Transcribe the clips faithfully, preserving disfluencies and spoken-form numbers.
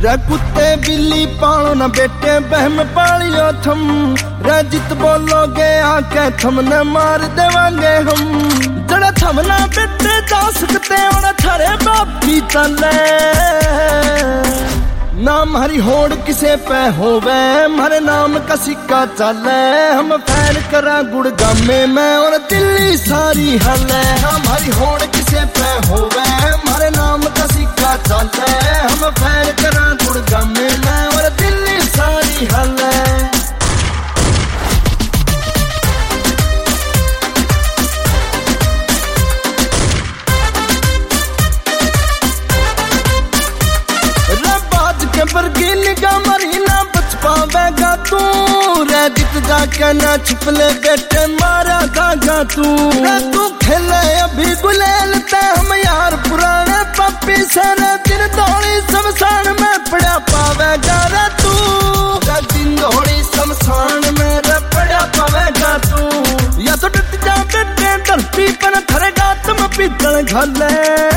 रे कुत्ते बिल्ली पालो न बेटे बहम पालियो थम, रे जित बोलोगे आके थमने मार देवांगे हम। जड़ा थमना बेटे जा सकते और थारे बाप की तले, नाम हरी होड़ किसे पे होवे हमारे नाम का सिक्का चले। हम फैर करा गुड़गामे में और दिल्ली सारी हले, नाम हरी होड़ किसे पे होवे हमारे नाम का सिक्का चले। हम फैर करा गुड़गामे में और दिल्ली सारी हले। बरगी निगाह मरी ना बच पावेगा तू, रे जित जाके ना छुपले बेटे मारा धागा तू। रे तू खेले अभी गुलेल ते हम यार पुराने पप्पी से, रे दिन दौड़ी शमशान में पड़ा पावेगा रे तू। रे दिन दौड़ी शमशान में रे पड़ा पावेगा तू। या तो डट जा बेटे धरती पर थरेगा तुम पीतल घले,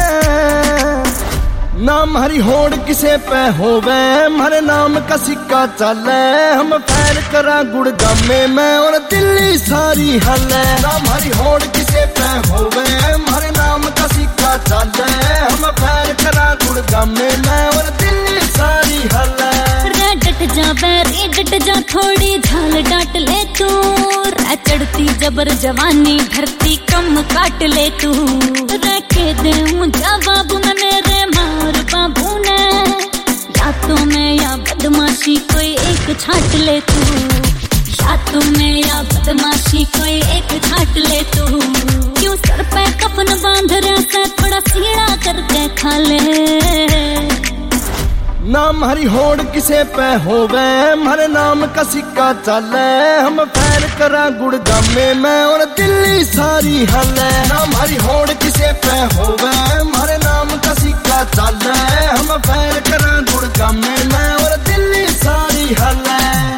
नाम हरी होड़ किसे पे होवे हमारे नाम का सिक्का चले। हम फैर करा गुड़गामे में और दिल्ली सारी हले, नाम हरी होड़ किसे पे होवे हमारे नाम का सिक्का चले। हम फैर करा गुड़गामे में और दिल्ली सारी हले। रे डट जा बैरी डट जा थोड़ी झाल डांट ले तू, रे चढ़ती जबर जवानी धरती कम काट ले तू। रे के दे मुझा बाबू ने रे मार बाबू ने, या तो मैं या बदमाशी कोई एक छाट ले तू। या तो मैं या बदमाशी कोई एक छाट ले तू। क्यों सर पे कफन बांध रहा से थोड़ा सीड़ा करके खा ले, नाम हरी होड़ किसे पे होवे हमारे नाम का सिक्का चले। हम फैर करा गुड़गामे में और दिल्ली सारी हले, नाम हरी होड़ किसे पे होवे हमारे नाम का सिक्का चले। हम फैर करा गुड़गामे में और दिल्ली सारी हले।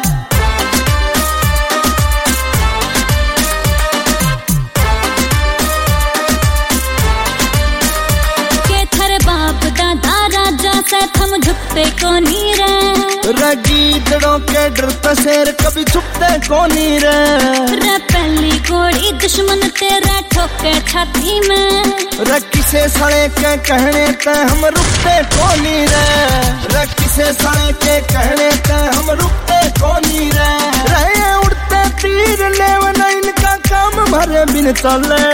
थम झुकते को नी रे, रे गीदड़ों के डरते शेर कभी छुपते को नी रे। रे पहली गोली दुश्मन तेरा ठोके छाती में, रे किसे सड़े के कहने ते हम रुकते को नी रे। रे किसे सड़े के कहने ते हम रुकते को नी रे। रे उड़ते तीर लेवना इनका काम भरे बिन चले,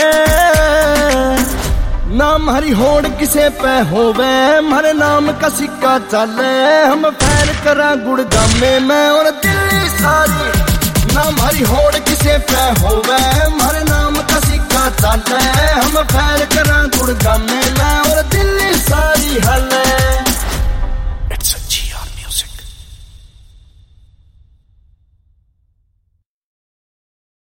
नाम हरी होड़ किसे पे होवे हमारे नाम का सिक्का चले। हम फैर करा गुड़गामे में और दिल्ली सारी, नाम हरी होड़ किसे पे होवे हमारे नाम का सिक्का चले। हम फैर करा गुड़गामे में और दिल्ली सारी हले।